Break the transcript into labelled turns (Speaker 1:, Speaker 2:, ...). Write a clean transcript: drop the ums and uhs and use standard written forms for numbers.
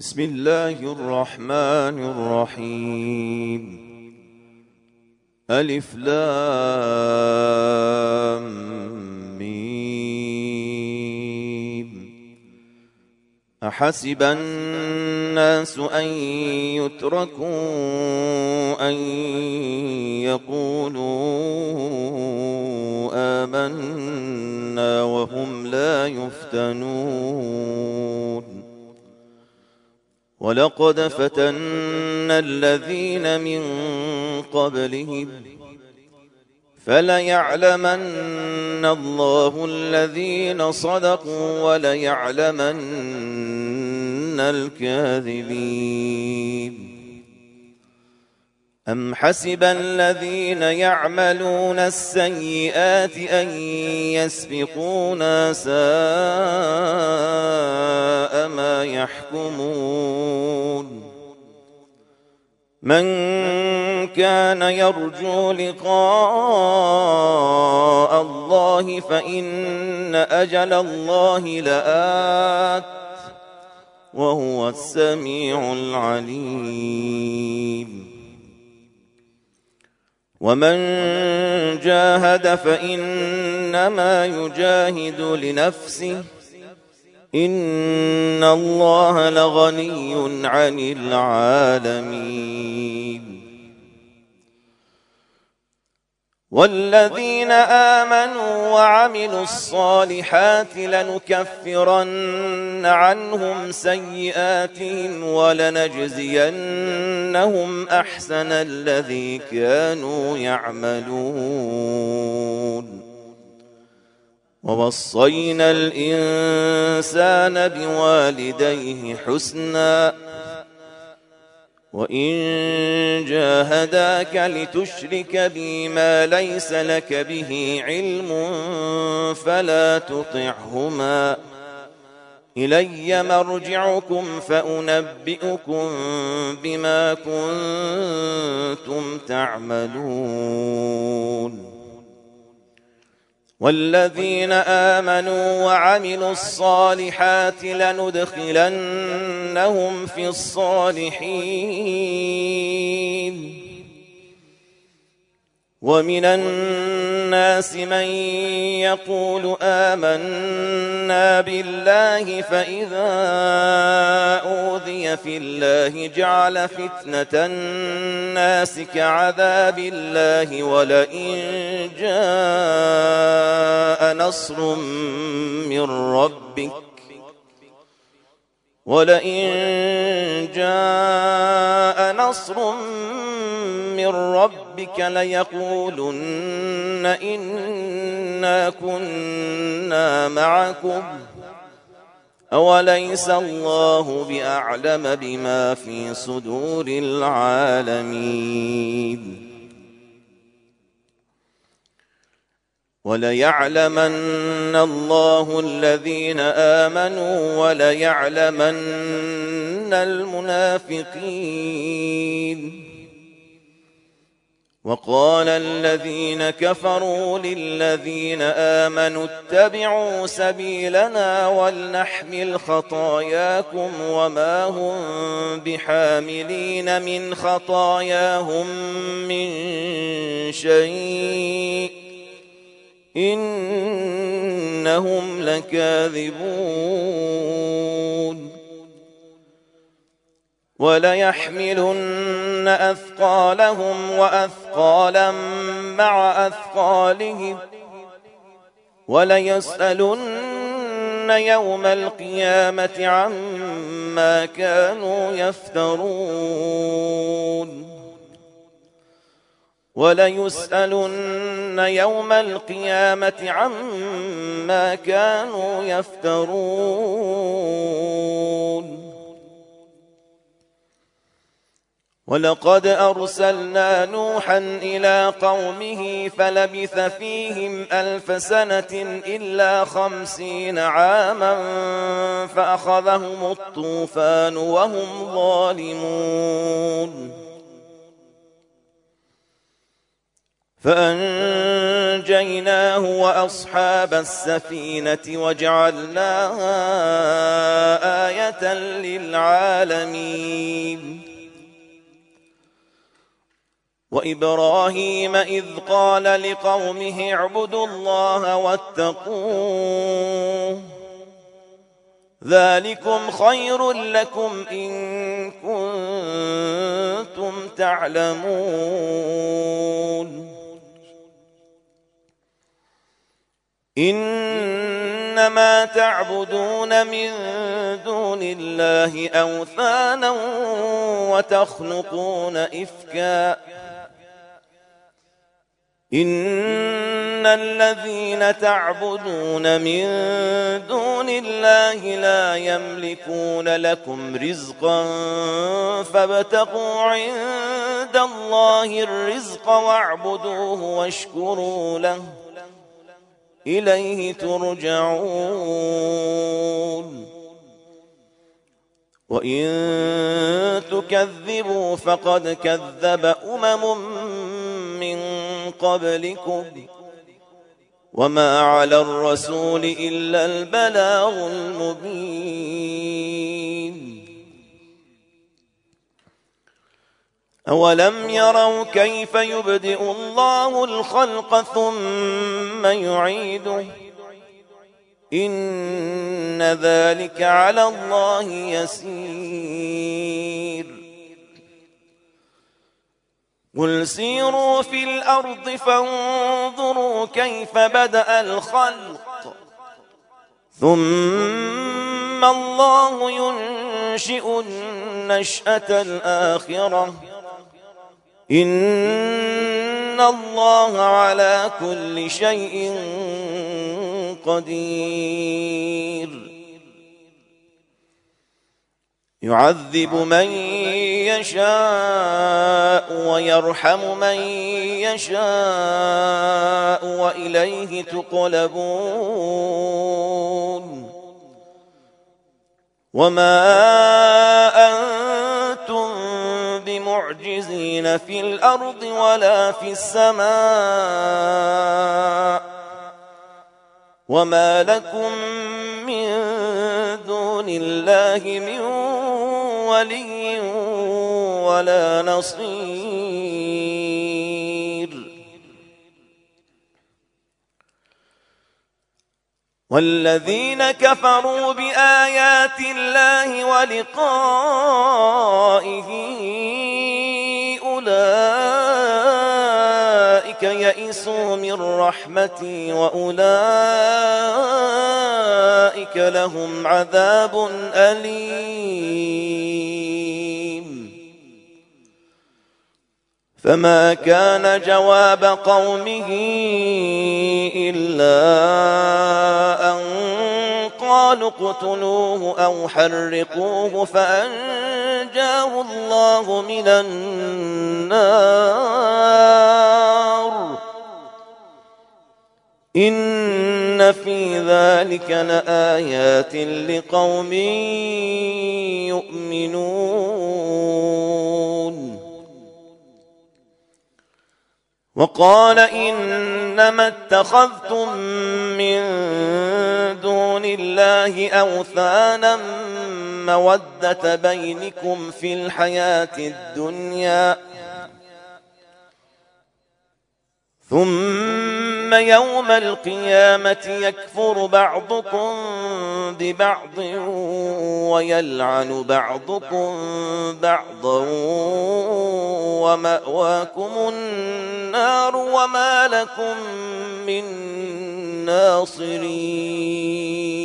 Speaker 1: بسم الله الرحمن الرحيم. ألف لام ميم. أحسب الناس أن يتركوا أن يقولوا آمنا وهم لا يفتنون. ولقد فتنا الذين من قبلهم فليعلمن الله الذين صدقوا وليعلمن الكاذبين. أم حسب الذين يعملون السيئات أن يسبقونا ساء ما يحكمون. من كان يرجو لقاء الله فإن أجل الله لآت وهو السميع العليم. ومن جاهد فإنما يجاهد لنفسه إن الله لغني عن العالمين. والذين آمنوا وعملوا الصالحات لنكفرن عنهم سيئاتهم ولنجزينهم أحسن الذي كانوا يعملون. ووصينا الإنسان بوالديه حسنا وإن جاهداك لتشرك بي ما ليس لك به علم فلا تطعهما إلي مرجعكم فأنبئكم بما كنتم تعملون. والذين آمنوا وعملوا الصالحات لندخلنهم في الصالحين. ومن الناس من يقول آمنا بالله فإذا أوذي في الله جعل فتنة الناس كعذاب الله ولئن جاء نصر من ربك ليقولن إنا كنا معكم أوليس الله بأعلم بما في صدور العالمين. وليعلمن الله الذين آمنوا وليعلمن المنافقين. وقال الذين كفروا للذين آمنوا اتبعوا سبيلنا ولنحمل خطاياكم وما هم بحاملين من خطاياهم من شيء إنهم لكاذبون. وليحملن أثقالهم وأثقالا مع أثقالهم وليسألن يوم القيامة عما كانوا يفترون. وليسألن يوم القيامة عما كانوا يفترون. ولقد أرسلنا نوحا إلى قومه فلبث فيهم 1000 سنة إلا 50 عاما فأخذهم الطوفان وهم ظالمون. فأنجيناه وأصحاب السفينة وجعلناها آية للعالمين. وإبراهيم إذ قال لقومه اعبدوا الله واتقوه ذلكم خير لكم إن كنتم تعلمون. إنما تعبدون من دون الله أوثانا وتخلقون إفكا إن الذين تعبدون من دون الله لا يملكون لكم رزقا فابتغوا عند الله الرزق واعبدوه واشكروا له إليه ترجعون. وإن تكذبوا فقد كذب من قبلكم وما على الرسول إلا البلاغ المبين. أولم يروا كيف يبدئ الله الخلق ثم يعيده إن ذلك على الله يسير. قل سيروا في الأرض فانظروا كيف بدأ الخلق ثم الله ينشئ النشأة الآخرة إن الله على كل شيء قدير. يعذب من يشاء ويرحم من يشاء وإليه تقلبون. وما أنتم بمعجزين في الأرض ولا في السماء وما لكم من دون الله من ولي ولا نصير. والذين كفروا بآيات الله ولقائه أولئك يئسوا من رحمتي وأولئك لهم عذاب أليم. فما كان جواب قومه إلا أن قالوا اقتلوه أو حرقوه فأنجاه الله من النار إن في ذلك لآيات لقوم يؤمنون. وقال إنما اتخذتم من دون الله أوثانا مودة بينكم في الحياة الدنيا ثم يوم القيامة يكفر بعضكم ببعض ويلعن بعضكم بعضا ومأواكم النار وما لكم من ناصرين.